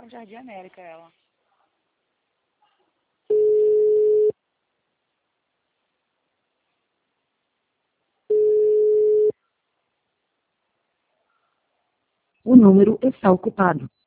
mora no Jardim América, ela. O número está ocupado.